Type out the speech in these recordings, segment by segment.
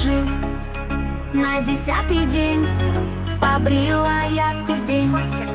отлежи. На 10-й день побрила я весь день.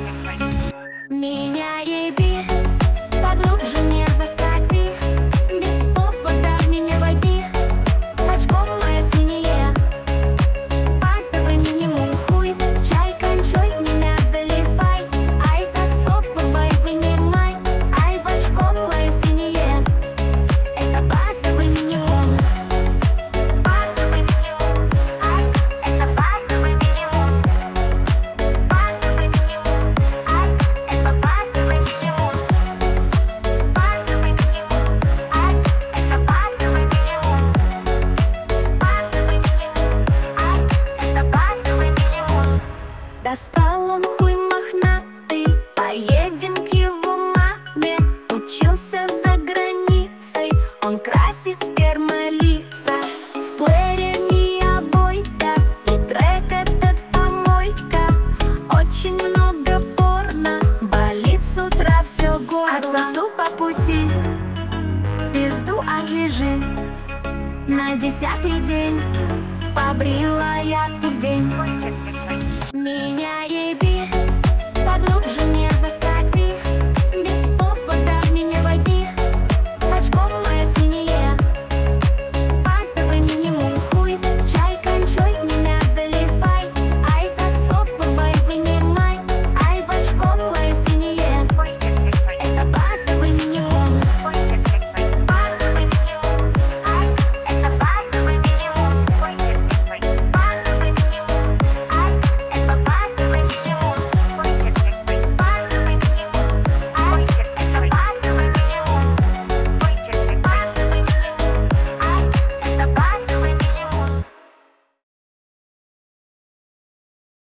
Меня еби, поглубже не засади, без повода меня води, очком мое синее. Базовый минимум хуй, чай кончой, меня заливай, ай засовывай, вынимай, ай в очком мое синее. Это базовый минимум. Базовый минимум, ай, это базовый минимум. Базовый минимум, ай, это базовый минимум. Базовый минимум, ай, это базовый минимум. Базовый минимум, ай, это базовый минимум. Достал он хуй мохнатый, поедем к его маме. Учился за границей, он красит спермой лица. В плеере не обойка, и трек этот помойка. Очень много порно, болит с утра все горло. Отсосу по пути, пизду отлежи. На 10-й день побрила я весь день. Меня еби.